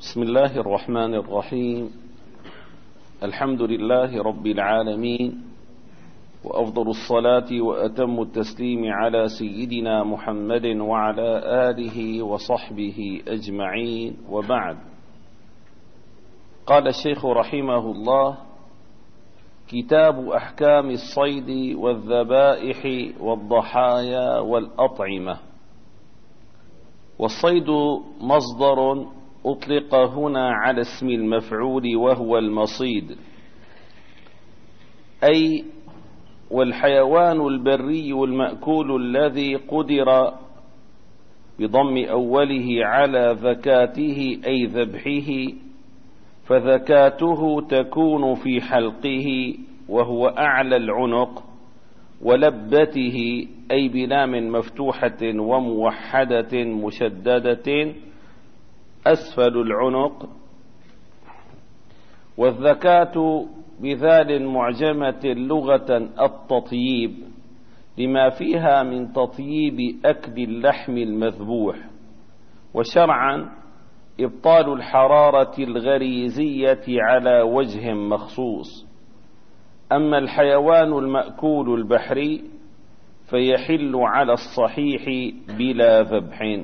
بسم الله الرحمن الرحيم. الحمد لله رب العالمين، وأفضل الصلاة وأتم التسليم على سيدنا محمد وعلى آله وصحبه أجمعين، وبعد. قال الشيخ رحمه الله: كتاب أحكام الصيد والذبائح والضحايا والأطعمة. والصيد مصدر أطلق هنا على اسم المفعول وهو المصيد، أي والحيوان البري المأكول الذي قدر بضم أوله على ذكاته أي ذبحه، فذكاته تكون في حلقه وهو أعلى العنق، ولبته أي بلام مفتوحة وموحدة مشددة أسفل العنق، والذكاة بذال معجمة لغة التطييب، لما فيها من تطييب أكل اللحم المذبوح، وشرعا إبطال الحرارة الغريزية على وجه مخصوص. أما الحيوان المأكول البحري فيحل على الصحيح بلا ذبح.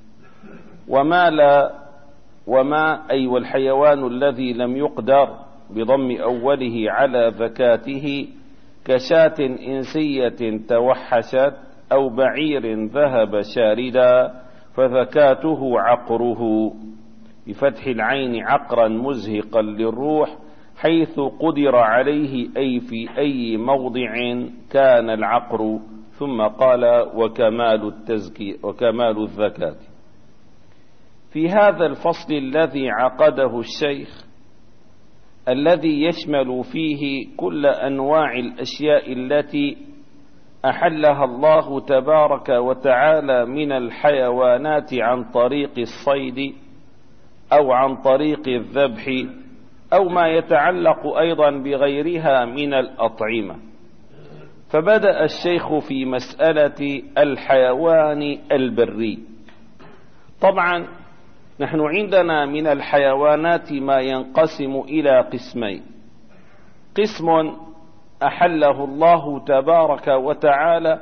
والحيوان الذي لم يقدر بضم أوله على ذكاته كشاة إنسية توحشت أو بعير ذهب شاردا، فذكاته عقره بفتح العين عقرا مزهقا للروح، حيث قدر عليه أي في أي موضع كان العقر. ثم قال: وكمال الذكاة. في هذا الفصل الذي عقده الشيخ، الذي يشمل فيه كل أنواع الأشياء التي أحلها الله تبارك وتعالى من الحيوانات عن طريق الصيد أو عن طريق الذبح، أو ما يتعلق أيضا بغيرها من الأطعمة. فبدأ الشيخ في مسألة الحيوان البري. طبعا نحن عندنا من الحيوانات ما ينقسم إلى قسمين: قسم أحله الله تبارك وتعالى،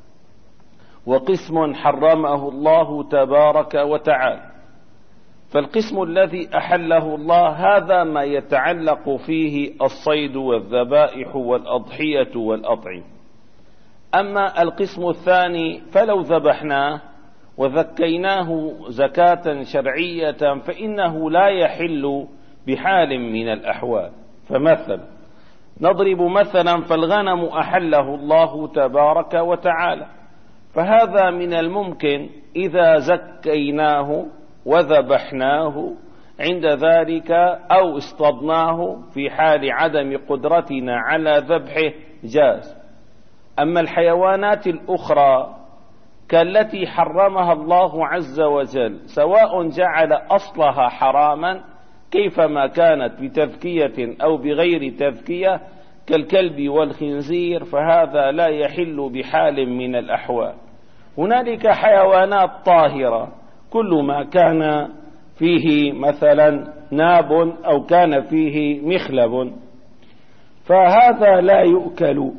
وقسم حرمه الله تبارك وتعالى. فالقسم الذي أحله الله هذا ما يتعلق فيه الصيد والذبائح والأضحية والأطعمة. أما القسم الثاني فلو ذبحناه وذكيناه زكاة شرعية فإنه لا يحل بحال من الأحوال. فمثلا نضرب مثلا، فالغنم أحله الله تبارك وتعالى، فهذا من الممكن إذا زكيناه وذبحناه عند ذلك أو اصطدناه في حال عدم قدرتنا على ذبحه جاز. أما الحيوانات الأخرى كالتي حرمها الله عز وجل، سواء جعل أصلها حراما كيفما كانت بتذكية أو بغير تذكية كالكلب والخنزير، فهذا لا يحل بحال من الأحوال. هنالك حيوانات طاهرة، كل ما كان فيه مثلا ناب أو كان فيه مخلب فهذا لا يؤكل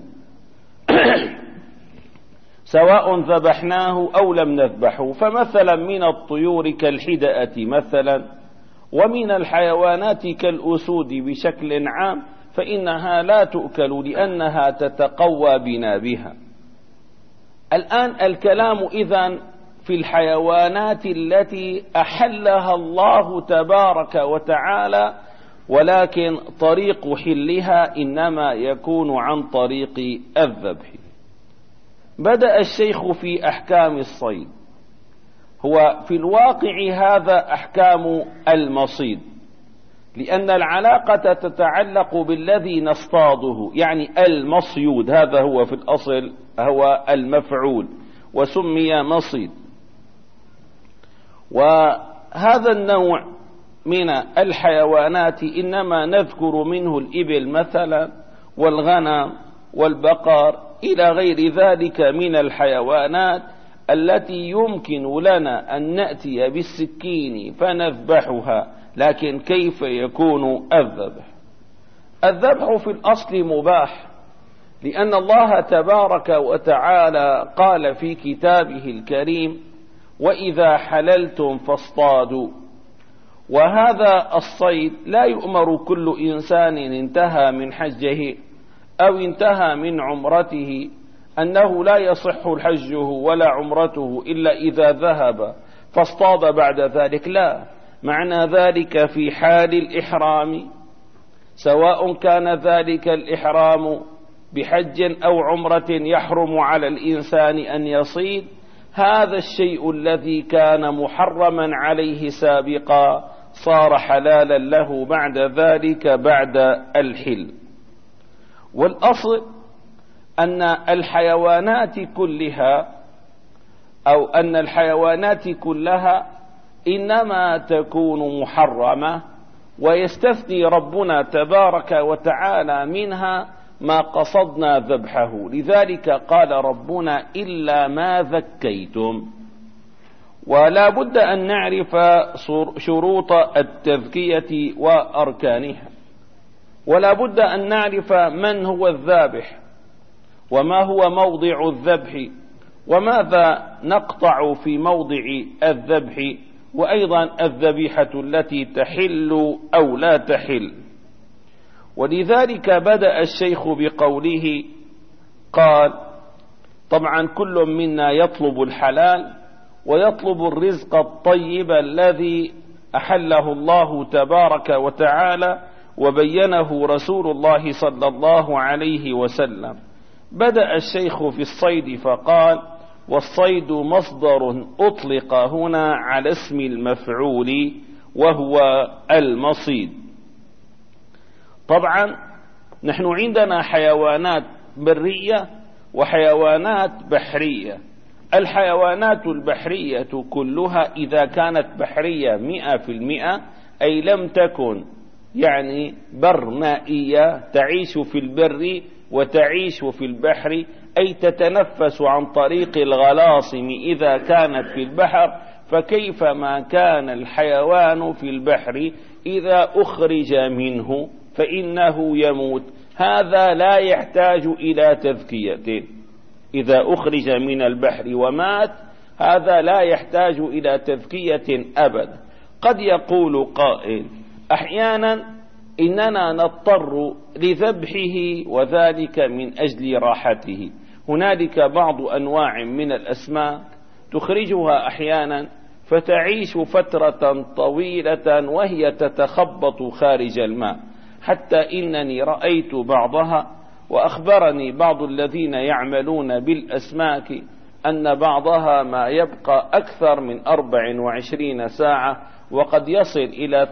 سواء ذبحناه أو لم نذبحه. فمثلا من الطيور كالحدأة مثلا، ومن الحيوانات كالأسود بشكل عام، فإنها لا تؤكل لأنها تتقوى بنابها. الآن الكلام إذن في الحيوانات التي أحلها الله تبارك وتعالى، ولكن طريق حلها إنما يكون عن طريق الذبح. بدأ الشيخ في أحكام الصيد. هو في الواقع هذا أحكام المصيد، لأن العلاقة تتعلق بالذي نصطاده، يعني المصيود، هذا هو في الأصل هو المفعول وسمي مصيد. وهذا النوع من الحيوانات إنما نذكر منه الإبل مثلا والغنم والبقر إلى غير ذلك من الحيوانات التي يمكن لنا أن نأتي بالسكين فنذبحها لكن كيف يكون الذبح؟ الذبح في الأصل مباح، لأن الله تبارك وتعالى قال في كتابه الكريم: وإذا حللتم فاصطادوا. وهذا الصيد لا يؤمر كل إنسان انتهى من حجه أو انتهى من عمرته أنه لا يصح حجه ولا عمرته إلا إذا ذهب فاصطاد بعد ذلك. لا، معنى ذلك في حال الإحرام، سواء كان ذلك الإحرام بحج أو عمرة يحرم على الإنسان أن يصيد، هذا الشيء الذي كان محرما عليه سابقا صار حلالا له بعد ذلك بعد الحل. والأصل أن الحيوانات كلها إنما تكون محرمة، ويستثني ربنا تبارك وتعالى منها ما قصدنا ذبحه. لذلك قال ربنا: إلا ما ذكيتم. ولا بد أن نعرف شروط التذكية وأركانها، ولا بد أن نعرف من هو الذابح، وما هو موضع الذبح، وماذا نقطع في موضع الذبح، وأيضا الذبيحة التي تحل أو لا تحل. ولذلك بدأ الشيخ بقوله، قال: طبعا كل منا يطلب الحلال ويطلب الرزق الطيب الذي أحله الله تبارك وتعالى وبينه رسول الله صلى الله عليه وسلم. بدأ الشيخ في الصيد فقال: والصيد مصدر أطلق هنا على اسم المفعول وهو المصيد. طبعا نحن عندنا حيوانات برية وحيوانات بحرية. الحيوانات البحرية كلها إذا كانت بحرية 100%، أي لم تكن يعني برمائية تعيش في البر وتعيش في البحر، أي تتنفس عن طريق الغلاصم إذا كانت في البحر، فكيف ما كان الحيوان في البحر إذا أخرج منه فإنه يموت. هذا لا يحتاج إلى تذكية. إذا أخرج من البحر ومات هذا لا يحتاج إلى تذكية أبدا. قد يقول قائل: أحيانا إننا نضطر لذبحه وذلك من أجل راحته. هنالك بعض أنواع من الأسماك تخرجها أحيانا فتعيش فترة طويلة وهي تتخبط خارج الماء، حتى إنني رأيت بعضها، وأخبرني بعض الذين يعملون بالأسماك أن بعضها ما يبقى أكثر من 24 ساعة، وقد يصل إلى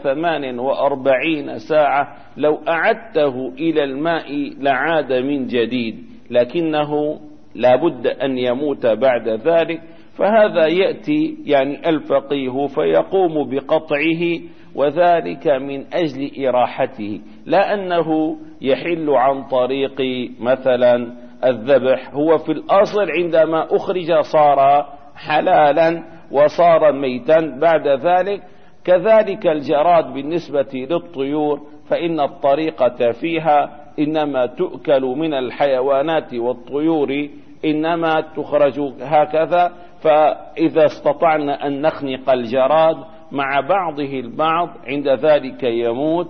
48 ساعة. لو أعدته إلى الماء لعاد من جديد، لكنه لا بد أن يموت بعد ذلك. فهذا يأتي يعني الفقيه فيقوم بقطعه، وذلك من أجل إراحته، لا أنه يحل عن طريق مثلا الذبح. هو في الأصل عندما أخرج صار حلالا وصار ميتا بعد ذلك. كذلك الجراد بالنسبة للطيور، فإن الطريقة فيها إنما تؤكل من الحيوانات، والطيور إنما تخرج هكذا. فإذا استطعنا أن نخنق الجراد مع بعضه البعض عند ذلك يموت،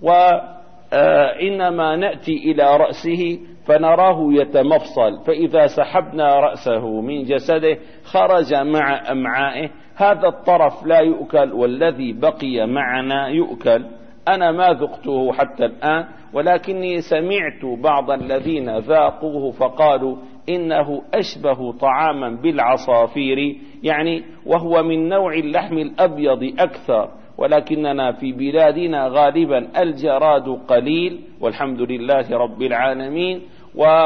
وإنما نأتي إلى رأسه فنراه يتمفصل، فإذا سحبنا رأسه من جسده خرج مع أمعائه. هذا الطرف لا يؤكل، والذي بقي معنا يؤكل. أنا ما ذقته حتى الآن، ولكني سمعت بعض الذين ذاقوه فقالوا إنه أشبه طعاما بالعصافير، يعني وهو من نوع اللحم الأبيض أكثر، ولكننا في بلادنا غالبا الجراد قليل والحمد لله رب العالمين.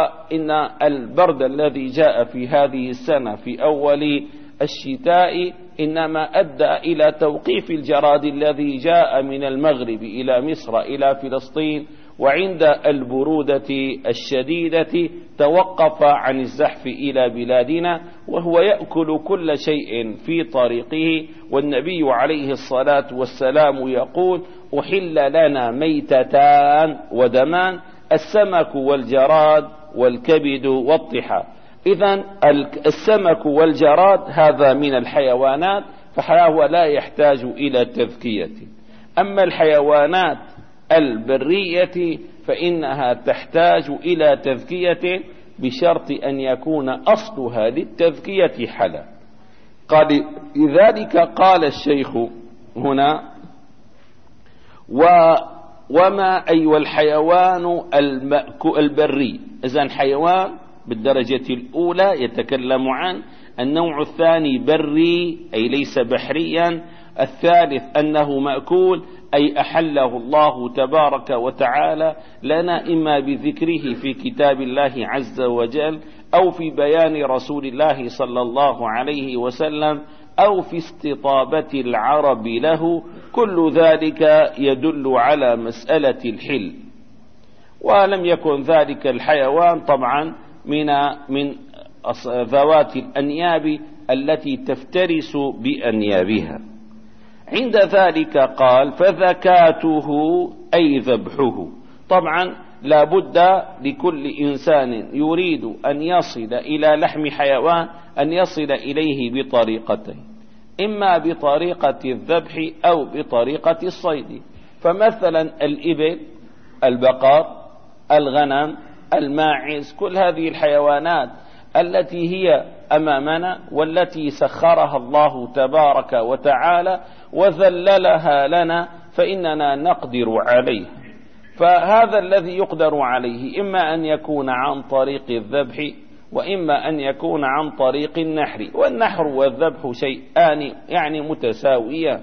وإن البرد الذي جاء في هذه السنة في أول الشتاء إنما أدى إلى توقيف الجراد الذي جاء من المغرب إلى مصر إلى فلسطين، وعند البرودة الشديدة توقف عن الزحف إلى بلادنا، وهو يأكل كل شيء في طريقه. والنبي عليه الصلاة والسلام يقول: أحل لنا ميتتان ودمان، السمك والجراد والكبد والطحى. إذن السمك والجراد هذا من الحيوانات، فهو لا يحتاج إلى تذكية. أما الحيوانات البرية فإنها تحتاج إلى تذكية بشرط أن يكون أصلها للتذكية حلال. لذلك قال الشيخ هنا: وما أي الحيوان البري. إذن حيوان بالدرجة الأولى يتكلم عن النوع الثاني بري أي ليس بحريا، الثالث أنه مأكول أي أحله الله تبارك وتعالى لنا إما بذكره في كتاب الله عز وجل، أو في بيان رسول الله صلى الله عليه وسلم، أو في استطابة العرب له. كل ذلك يدل على مسألة الحل. ولم يكن ذلك الحيوان طبعا من ذوات الأنياب التي تفترس بأنيابها. عند ذلك قال: فذكاته أي ذبحه. طبعا لا بد لكل إنسان يريد أن يصل إلى لحم حيوان أن يصل إليه بطريقتين: إما بطريقة الذبح أو بطريقة الصيد. فمثلا الإبل، البقر، الغنم، الماعز، كل هذه الحيوانات التي هي أمامنا والتي سخرها الله تبارك وتعالى وذللها لنا، فإننا نقدر عليه. فهذا الذي يقدر عليه إما أن يكون عن طريق الذبح، وإما أن يكون عن طريق النحر. والنحر والذبح شيئان يعني متساويان.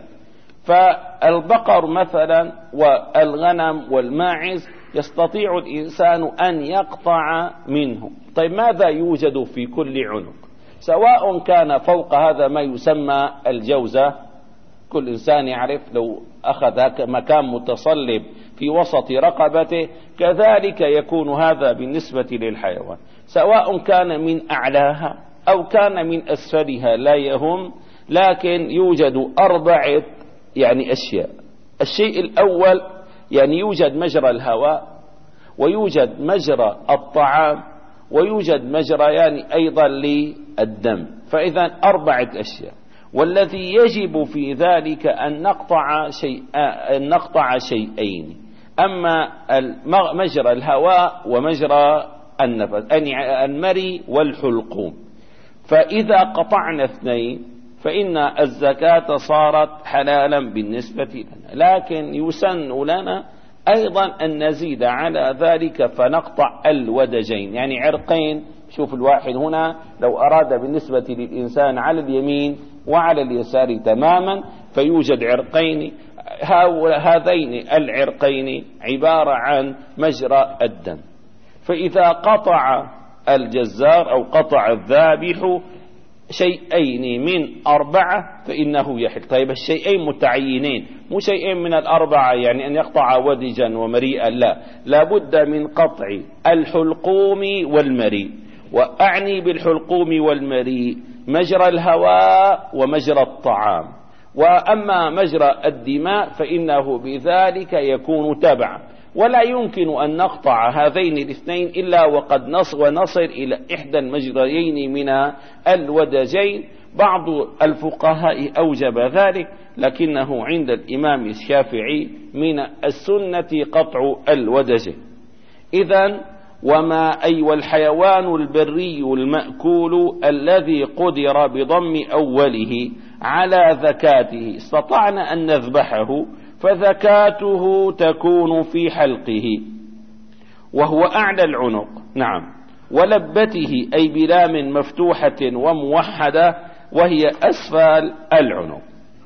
فالبقر مثلا والغنم والماعز يستطيع الإنسان أن يقطع منه. طيب ماذا يوجد في كل عنق؟ سواء كان فوق هذا ما يسمى الجوزة، كل إنسان يعرف لو أخذ مكان متصلب في وسط رقبته، كذلك يكون هذا بالنسبة للحيوان، سواء كان من أعلاها أو كان من أسفلها لا يهم. لكن يوجد 4 أشياء. الشيء الأول يوجد مجرى الهواء، ويوجد مجرى الطعام، ويوجد مجريان أيضا للدم. فإذا 4 أشياء. والذي يجب في ذلك أن نقطع شيئين: أما مجرى الهواء ومجرى النفس، المري والحلقوم. فإذا قطعنا 2 فإن الزكاة صارت حلالا بالنسبة لنا. لكن يسن لنا أيضا أن نزيد على ذلك فنقطع الودجين، عرقين. شوف الواحد هنا لو أراد بالنسبة للإنسان على اليمين وعلى اليسار تماما، فيوجد عرقين. هذين العرقين عبارة عن مجرى الدم. فإذا قطع الجزار أو قطع الذابح شيئين من 4 فإنه يحل. طيب الشيئين متعينين، مو شيئين من 4 أن يقطع ودجا ومريئا، لا بد من قطع الحلقوم والمريء. وأعني بالحلقوم والمريء مجرى الهواء ومجرى الطعام. وأما مجرى الدماء فإنه بذلك يكون تبعا. ولا يمكن أن نقطع هذين الاثنين إلا وقد نصل إلى إحدى المجريين من الودجين. بعض الفقهاء أوجب ذلك، لكنه عند الإمام الشافعي من السنة قطع الودجين. إذن وما أي الحيوان البري المأكول الذي قدر بضم أوله على ذكاته استطعنا أن نذبحه، فذكاته تكون في حلقه وهو أعلى العنق، نعم، ولبته أي بلام مفتوحة وموحدة وهي أسفل العنق.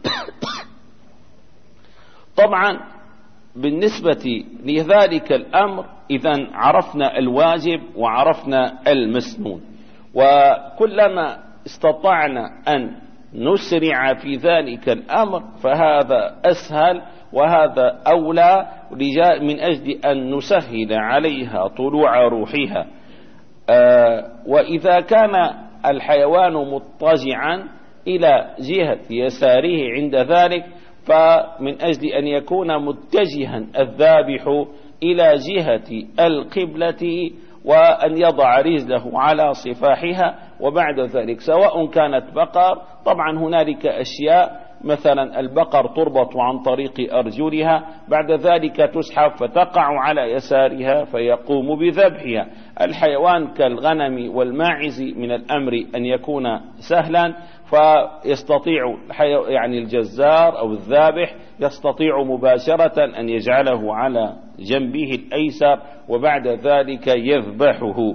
طبعا بالنسبة لذلك الأمر إذن عرفنا الواجب وعرفنا المسنون، وكلما استطعنا أن نسرع في ذلك الأمر فهذا أسهل وهذا أولى من أجل أن نسهل عليها طلوع روحها. وإذا كان الحيوان مضطجعا إلى جهة يساره عند ذلك فمن أجل أن يكون متجها الذابح إلى جهة القبلة وأن يضع رجله على صفاحها، وبعد ذلك سواء كانت بقر، طبعا هنالك أشياء مثلا البقر تربط عن طريق أرجلها، بعد ذلك تسحب فتقع على يسارها فيقوم بذبحها. الحيوان كالغنم والماعز من الأمر أن يكون سهلا، فيستطيع يعني الجزار أو الذابح يستطيع مباشرة أن يجعله على جنبه الأيسر وبعد ذلك يذبحه.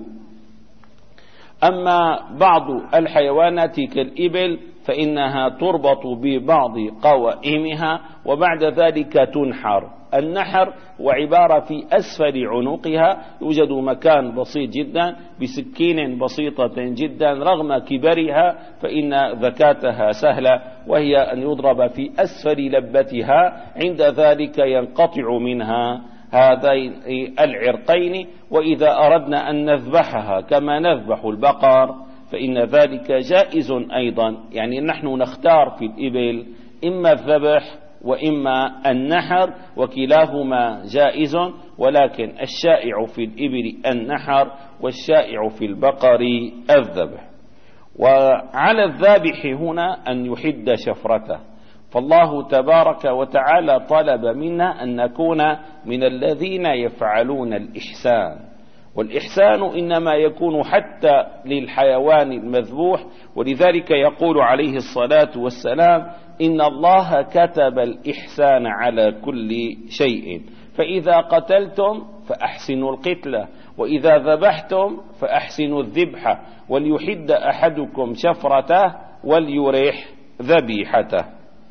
أما بعض الحيوانات كالإبل فإنها تربط ببعض قوائمها وبعد ذلك تنحر. النحر وعبارة في أسفل عنقها يوجد مكان بسيط جدا بسكين بسيطة جدا رغم كبرها، فإن ذكاتها سهلة، وهي أن يضرب في أسفل لبتها، عند ذلك ينقطع منها هذين العرقين. وإذا أردنا أن نذبحها كما نذبح البقر فإن ذلك جائز أيضا، يعني نحن نختار في الإبل إما الذبح وإما النحر، وكلاهما جائز، ولكن الشائع في الإبل النحر والشائع في البقر الذبح. وعلى الذابح هنا أن يحد شفرته، فالله تبارك وتعالى طلب منا أن نكون من الذين يفعلون الإحسان، والإحسان إنما يكون حتى للحيوان المذبوح، ولذلك يقول عليه الصلاة والسلام إن الله كتب الإحسان على كل شيء، فإذا قتلتم فأحسنوا القتلة، وإذا ذبحتم فأحسنوا الذبحة، وليحد أحدكم شفرته وليريح ذبيحته.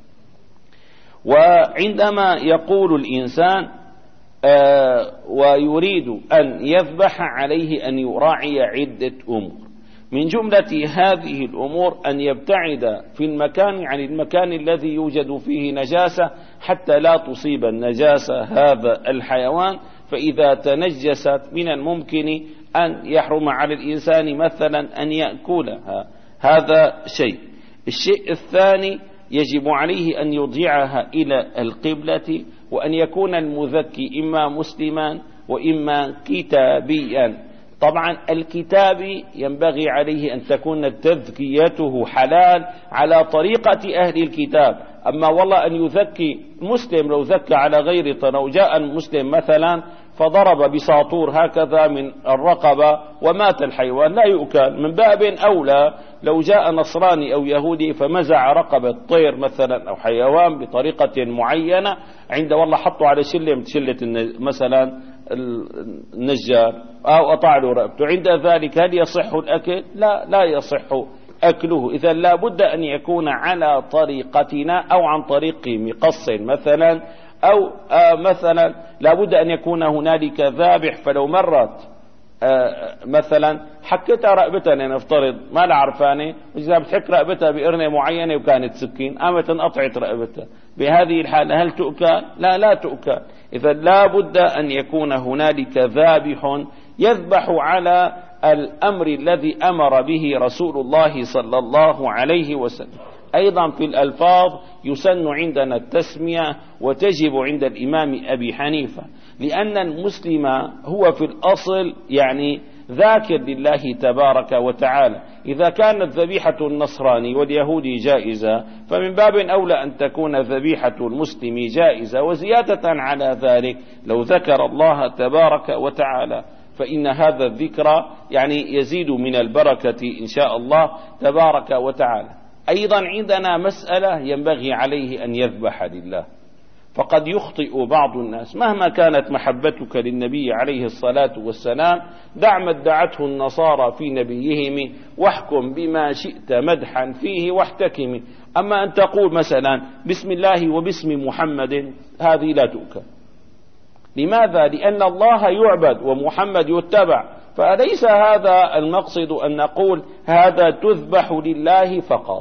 وعندما يقول الإنسان ويريد أن يذبح عليه أن يراعي عدة أمور، من جملة هذه الأمور أن يبتعد في المكان عن المكان الذي يوجد فيه نجاسة حتى لا تصيب النجاسة هذا الحيوان، فإذا تنجست من الممكن أن يحرم على الإنسان مثلا أن يأكلها، هذا شيء. الشيء الثاني يجب عليه أن يرجعها إلى القبلة، وأن يكون المذكي إما مسلما وإما كتابيا. طبعا الكتابي ينبغي عليه أن تكون تذكيته حلال على طريقة أهل الكتاب. أما والله أن يذكي مسلم، لو ذكى على غير لو جاء مسلم مثلا فضرب بساطور هكذا من الرقبة ومات الحيوان لا يؤكل، من باب أولى لو جاء نصراني أو يهودي فمزع رقبة طير مثلا أو حيوان بطريقة معينة، عند والله حطوا على شلة مثلا النجار أو أطاع له رقبته، عند ذلك هل يصح الأكل؟ لا يصح أكله. إذا لا بد أن يكون على طريقتنا أو عن طريق مقص مثلا، أو مثلا لا بد أن يكون هنالك ذابح، فلو مرت مثلا حكتها رقبتها نفترض ما لا عرفاني، إذا بتحك رقبتها بقرنة معينة وكانت سكين قامت انقطعت رقبتها، بهذه الحالة هل تؤكل؟ لا تؤكل. إذا لا بد أن يكون هنالك ذابح يذبح على الأمر الذي أمر به رسول الله صلى الله عليه وسلم. أيضا في الألفاظ يسن عندنا التسمية وتجب عند الإمام أبي حنيفة، لأن المسلم هو في الأصل يعني ذاكر لله تبارك وتعالى. إذا كانت ذبيحة النصراني واليهودي جائزة فمن باب أولى أن تكون ذبيحة المسلم جائزة، وزيادة على ذلك لو ذكر الله تبارك وتعالى فإن هذا الذكر يعني يزيد من البركة إن شاء الله تبارك وتعالى. أيضا عندنا مسألة ينبغي عليه أن يذبح لله، فقد يخطئ بعض الناس مهما كانت محبتك للنبي عليه الصلاة والسلام، دع ما ادعته النصارى في نبيهم واحكم بما شئت مدحا فيه واحتكم. أما أن تقول مثلا بسم الله وباسم محمد، هذه لا تؤكل. لماذا؟ لأن الله يعبد ومحمد يتبع، فأليس هذا المقصد أن نقول هذا تذبح لله فقط،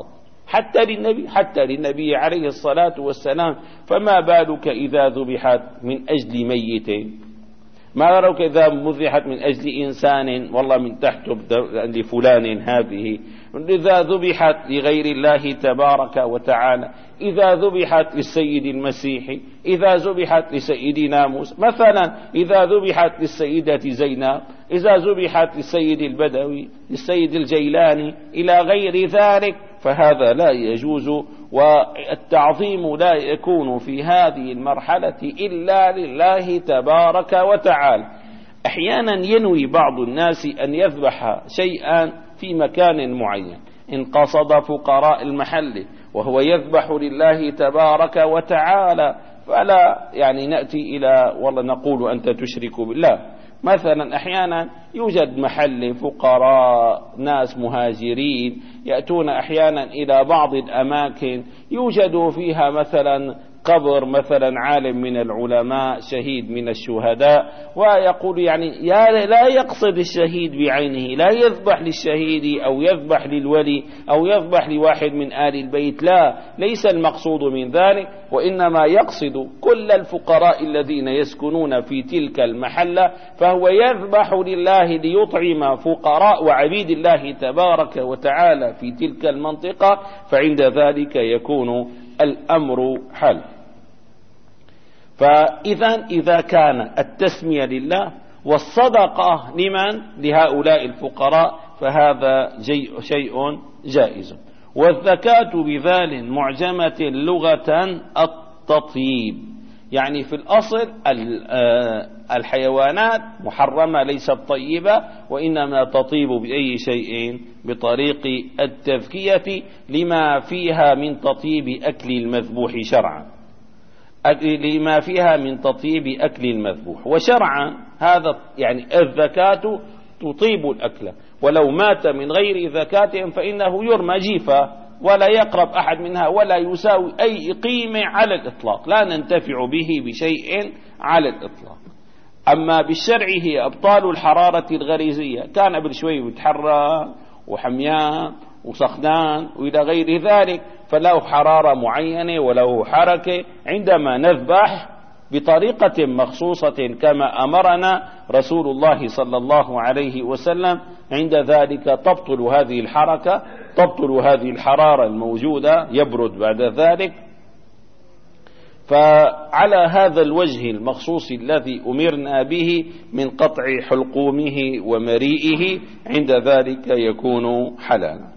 حتى للنبي عليه الصلاة والسلام. فما بالك إذا ذبحت من أجل ميت؟ ما بالك إذا ذبحت من أجل إنسان والله من تحت لفلان هذه، إذا ذبحت لغير الله تبارك وتعالى، إذا ذبحت للسيد المسيح، إذا ذبحت لسيدنا موسى مثلا، إذا ذبحت للسيدة زينب، إذا ذبحت للسيد البدوي، للسيد الجيلاني، إلى غير ذلك، فهذا لا يجوز. والتعظيم لا يكون في هذه المرحلة إلا لله تبارك وتعالى. أحيانا ينوي بعض الناس أن يذبح شيئا في مكان معين، إن قصد فقراء المحل وهو يذبح لله تبارك وتعالى، فلا نأتي إلى والله نقول أنت تشرك بالله. مثلا أحيانا يوجد محل فقراء، ناس مهاجرين يأتون أحيانا إلى بعض الأماكن يوجد فيها مثلا قبر مثلا عالم من العلماء، شهيد من الشهداء، ويقول لا يقصد الشهيد بعينه، لا يذبح للشهيد أو يذبح للولي أو يذبح لواحد من آل البيت، لا، ليس المقصود من ذلك، وإنما يقصد كل الفقراء الذين يسكنون في تلك المحلة، فهو يذبح لله ليطعم فقراء وعبيد الله تبارك وتعالى في تلك المنطقة، فعند ذلك يكون الأمر حل. إذا كان التسمية لله والصدقة لهؤلاء الفقراء فهذا شيء جائز. والزكاة بذال معجمة لغة التطيب، في الأصل الحيوانات محرمة ليست طيبة، وإنما تطيب بأي شيء؟ بطريق التذكية لما فيها من تطيب أكل المذبوح شرعا، لما فيها من تطيب أكل المذبوح، وشرعا هذا الزكاة تطيب الأكل، ولو مات من غير زكاة فإنه يرمى جيفا ولا يقرب أحد منها ولا يساوي أي قيمة على الإطلاق، لا ننتفع به بشيء على الإطلاق. أما بالشرع هي أبطال الحرارة الغريزية، كان قبل شوي متحرر وحميان وسخنان وإلى غير ذلك، فله حرارة معينة وله حركة، عندما نذبح بطريقة مخصوصة كما أمرنا رسول الله صلى الله عليه وسلم، عند ذلك تبطل هذه الحركة، تبطل هذه الحرارة الموجودة، يبرد بعد ذلك. فعلى هذا الوجه المخصوص الذي أمرنا به من قطع حلقومه ومريئه، عند ذلك يكون حلالا.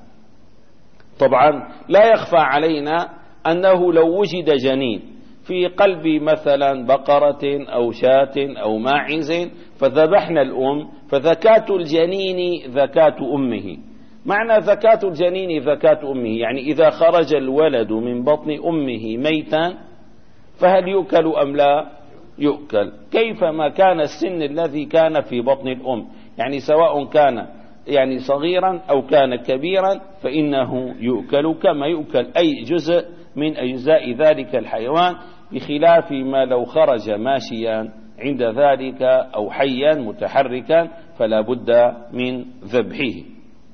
طبعا لا يخفى علينا أنه لو وجد جنين في قلب مثلا بقرة أو شاة أو ماعز فذبحنا الأم، فزكاة الجنين زكاة أمه. معنى زكاة الجنين زكاة أمه إذا خرج الولد من بطن أمه ميتا فهل يؤكل أم لا يؤكل؟ كيفما كان السن الذي كان في بطن الأم، سواء كان صغيرا أو كان كبيرا فإنه يؤكل كما يؤكل أي جزء من أجزاء ذلك الحيوان، بخلاف ما لو خرج ماشيا عند ذلك أو حيا متحركا فلا بد من ذبحه.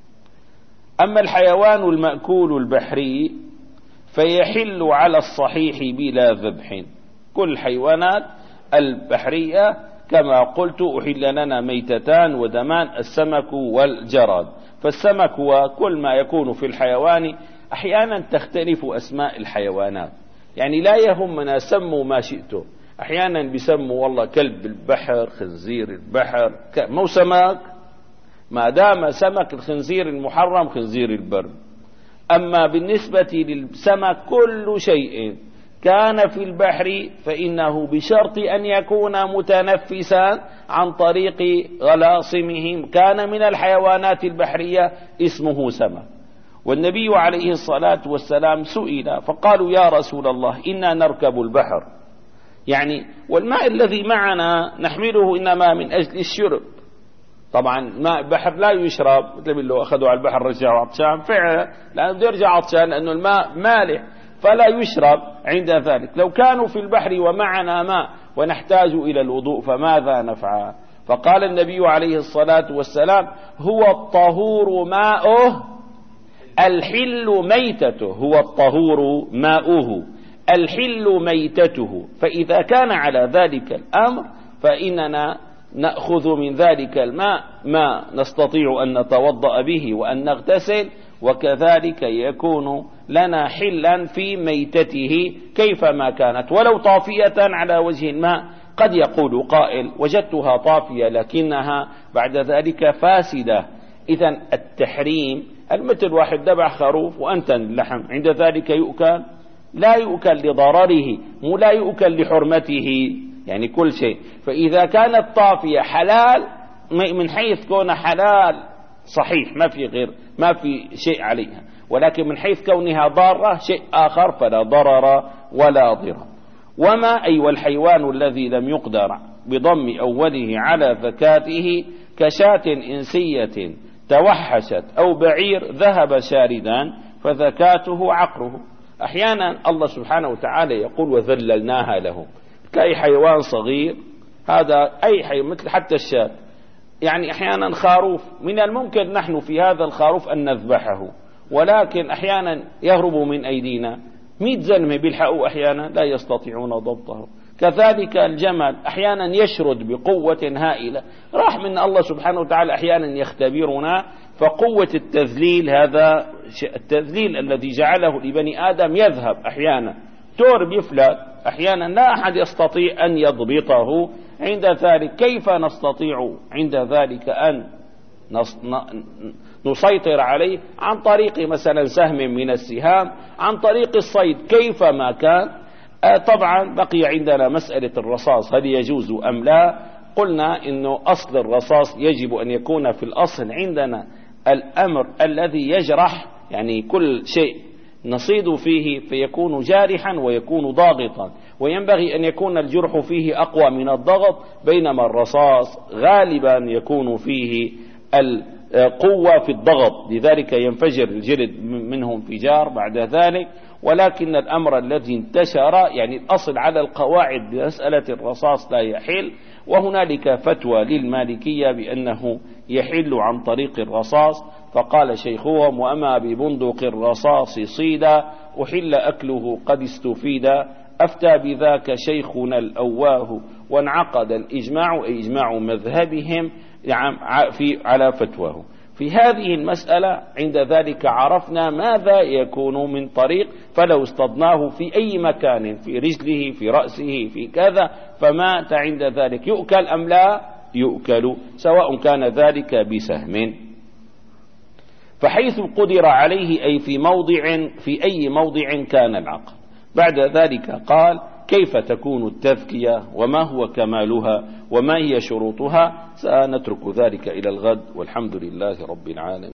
أما الحيوان المأكول البحري فيحل على الصحيح بلا ذبح. كل الحيوانات البحرية كما قلت أحل لنا ميتتان ودمان، السمك والجراد. فالسمك وكل ما يكون في الحيوان أحيانا تختلف أسماء الحيوانات، لا يهمنا سموا ما شئتم، أحيانا بيسموا والله كلب البحر، خنزير البحر، مو سمك، ما دام سمك الخنزير المحرم خنزير البر. أما بالنسبة للسمك كل شيء كان في البحر فإنه بشرط أن يكون متنفسا عن طريق غلاصمه كان من الحيوانات البحرية اسمه سمك. والنبي عليه الصلاة والسلام سئل فقالوا يا رسول الله إنا نركب البحر، والماء الذي معنا نحمله إنما من أجل الشرب. طبعا ماء البحر لا يشرب، مثل لو أخذوا على البحر رجعوا عطشان فعلا، لأنه بده يرجع عطشان لأنه الماء مالح فلا يشرب عند ذلك. لو كانوا في البحر ومعنا ماء ونحتاج إلى الوضوء فماذا نفعل؟ فقال النبي عليه الصلاة والسلام هو الطهور ماؤه الحل ميتته هو الطهور ماؤه، الحل ميتته. فإذا كان على ذلك الأمر فإننا نأخذ من ذلك الماء ما نستطيع أن نتوضأ به وأن نغتسل، وكذلك يكون لنا حلا في ميتته كيفما كانت ولو طافية على وجه الماء. قد يقول قائل وجدتها طافية لكنها بعد ذلك فاسدة. إذن التحريم المثل واحد ذبح خروف وأنتن اللحم، عند ذلك يؤكل؟ لا يؤكل لضرره، مو لا يؤكل لحرمته، يعني كل شيء. فإذا كانت طافية حلال من حيث كون حلال صحيح ما في شيء عليها، ولكن من حيث كونها ضارة شيء آخر، فلا ضرر ولا ضرر. وما أي والحيوان الذي لم يقدر بضم أوله على زكاته كشاة إنسية توحشت أو بعير ذهب شاردا فزكاته عقره. أحيانا الله سبحانه وتعالى يقول وذللناها لهم، كأي حيوان صغير، هذا أي حيوان مثل حتى الشاة، يعني أحيانا خروف من الممكن نحن في هذا الخروف أن نذبحه، ولكن أحيانا يهرب من أيدينا 100 زلمة بيلحقوا، أحيانا لا يستطيعون ضبطه. كذلك الجمل أحيانا يشرد بقوة هائلة، راح من الله سبحانه وتعالى أحيانا يختبرنا. فقوة التذليل، هذا التذليل الذي جعله لبني آدم يذهب أحيانا، تور بيفلت أحيانا لا أحد يستطيع أن يضبطه. عند ذلك كيف نستطيع عند ذلك أن نسيطر عليه؟ عن طريق مثلا سهم من السهام، عن طريق الصيد كيفما كان. طبعا بقي عندنا مسألة الرصاص، هل يجوز أم لا؟ قلنا إنه أصل الرصاص يجب أن يكون في الأصل عندنا الأمر الذي يجرح، يعني كل شيء نصيد فيه فيكون جارحا ويكون ضاغطا، وينبغي أن يكون الجرح فيه أقوى من الضغط، بينما الرصاص غالبا يكون فيه القوة في الضغط، لذلك ينفجر الجلد منه انفجار بعد ذلك. ولكن الأمر الذي انتشر، يعني الأصل على القواعد بمسألة الرصاص لا يحل، وهنالك فتوى للمالكية بأنه يحل عن طريق الرصاص. فقال شيخهم وأما ببندق الرصاص صيدا أحل أكله قد استفيدا، أفتى بذاك شيخنا الأواه وانعقد الإجماع، أي إجماع مذهبهم على فتواه. في هذه المسألة عند ذلك عرفنا ماذا يكون من طريق، فلو اصطدناه في أي مكان، في رجله، في رأسه، في كذا، فمات عند ذلك يؤكل أم لا يؤكل، سواء كان ذلك بسهم. فحيث قدر عليه أي في أي موضع كان العقل. بعد ذلك قال كيف تكون التذكية وما هو كمالها وما هي شروطها؟ سنترك ذلك إلى الغد، والحمد لله رب العالمين.